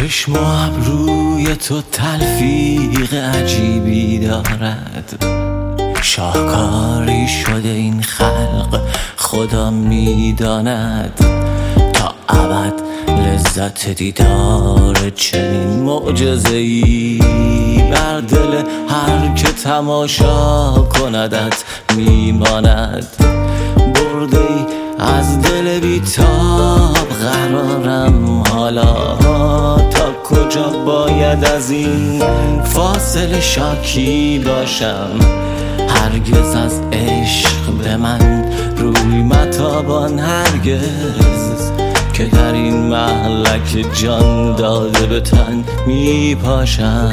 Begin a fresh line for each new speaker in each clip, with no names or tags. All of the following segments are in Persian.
چشم و ابروی تو تلفیق عجیبی دارد، شاهکاری شده این خلق خدا میداند. تا ابد لذت دیدار چنین معجزه‌ای بر دل هر که تماشا کندت میماند. برده ای از دل بیتاب قرارم، حالا تا کجا باید از این فاصله شاکی باشم؟ هرگز از عشق به من روی متابان، هرگز که در این مهلک جان داده به تن می پاشم.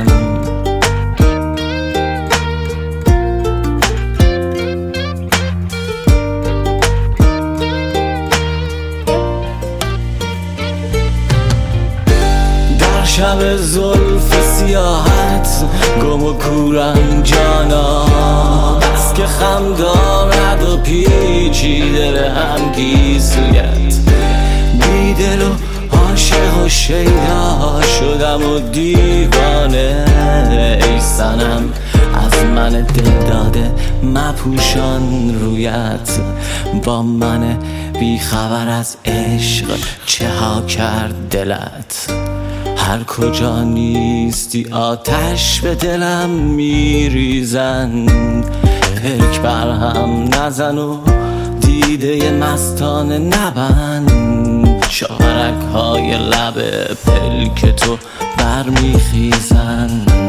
در شب زلف سیاحت گم و کورم جانا، بس که خم دارد و پیچیده به هم گیسویت. بی دل و عاشق و شیدا شدم و دیوانه، ای صنم از من دل داده مپوشان رویت. با من بی خبر از عشق چه ها کرد دلت؟ هر کجا نیستی آتش به دلم میریزند. پلک بر هم نزن و دیده مستانه نبند، شاهرک های لب پلک تو برمیخیزند.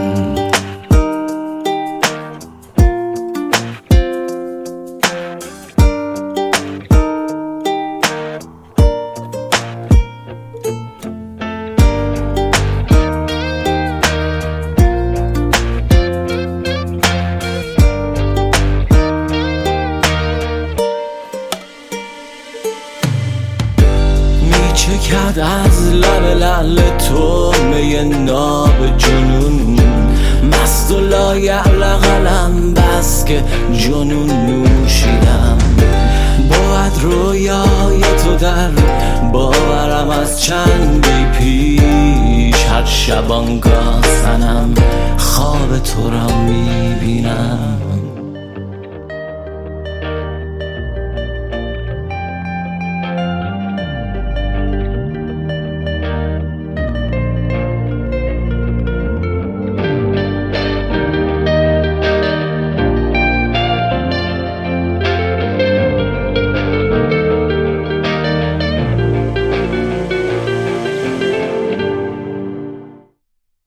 چکد از لب لعل تو می ناب جنون، مست و لایعلق قلم بس که جنون نوشیدم. بود رویای تو در باورم از چندی پیش، هر شبانگاه صنم خواب تو را می بینم.